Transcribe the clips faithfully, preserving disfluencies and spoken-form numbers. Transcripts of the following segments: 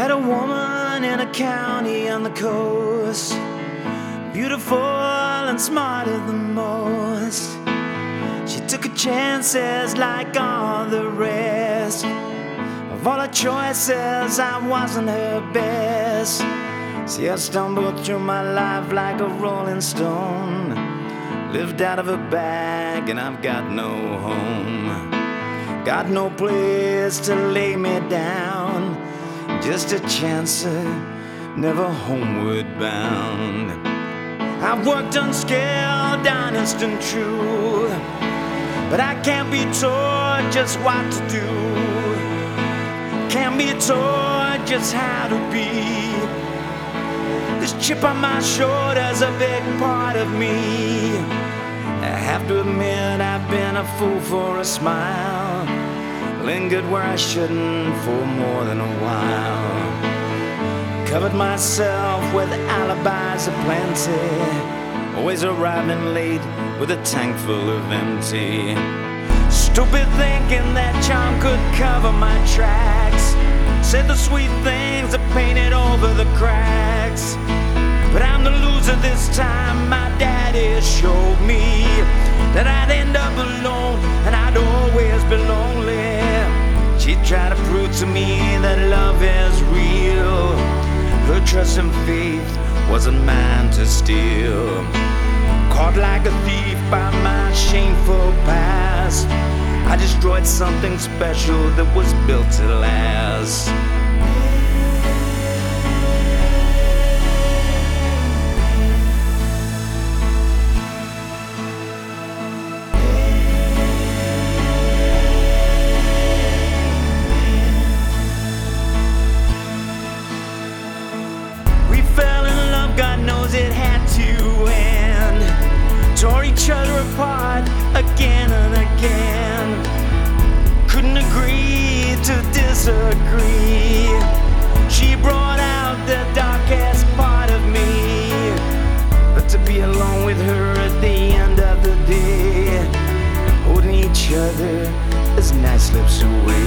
Had a woman in a county on the coast, beautiful and smarter than most. She took her chances like all the rest. Of all her choices, I wasn't her best. See, I stumbled through my life like a rolling stone, lived out of a bag and I've got no home. Got no place to lay me down, just a chancer, never homeward bound. I've worked unskilled, honest and true, but I can't be told just what to do. Can't be told just how to be. This chip on my shoulder's a big part of me. I have to admit I've been a fool for a smile, lingered where I shouldn't for more than a while. Covered myself with alibis aplenty, always arriving late with a tank full of empty. Stupid thinking that charm could cover my tracks, said the sweet things that painted over the cracks. But I'm the loser this time. My daddy showed me that I'd end up alone and I'd always be lonely. She tried to prove to me that love is real. Her trust and faith wasn't mine to steal. Caught like a thief by my shameful past, I destroyed something special that was built to last. We fell in love, God knows it had to end. Tore each other apart again and again. Couldn't agree to disagree. She brought out the darkest part of me, but to be alone with her at the end of the day, holding each other as night slips away,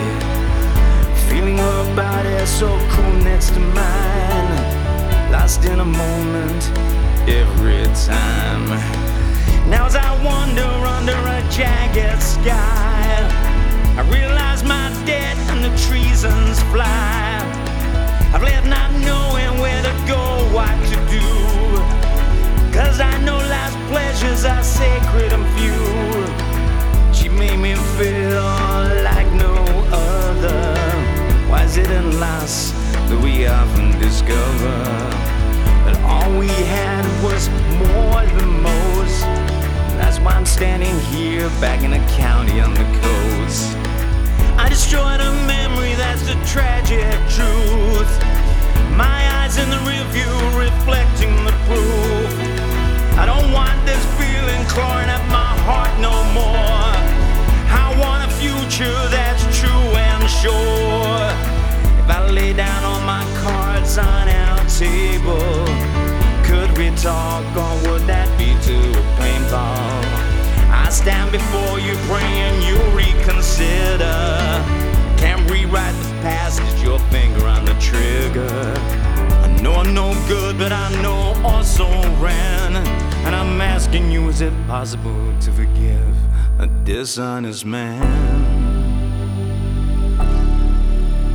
feeling her body so cool next to mine, lost in a moment every time. Now as I wander under a jagged sky, I realize my debt and the treasons fly. I've left not knowing where to go, what to do, 'cause I know life's pleasures are sacred and few. She made me feel like no other. Why is it in loss that we often discover that all we had was more than most? That's why I'm standing here back in a county on the coast. I destroyed a memory, that's the tragic truth. My eyes in the rearview reflecting the proof. I don't want this feeling clawing at my heart no more. I want a future that's true and sure. If I lay down all my cards on our table, could we talk or would that be too painful? I stand before you praying you reconsider. Can't rewrite the past, it's your finger on the trigger. I know I'm no good, but I know also ran. And I'm asking you, is it possible to forgive a dishonest man?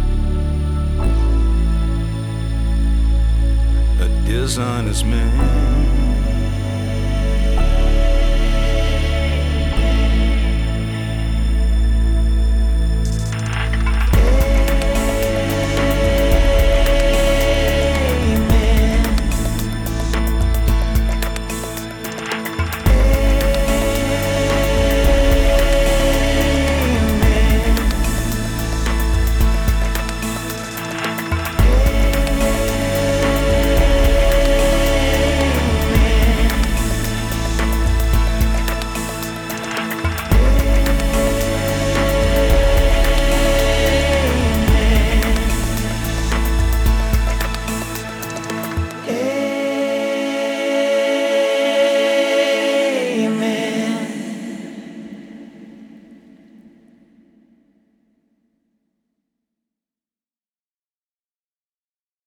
A dishonest man.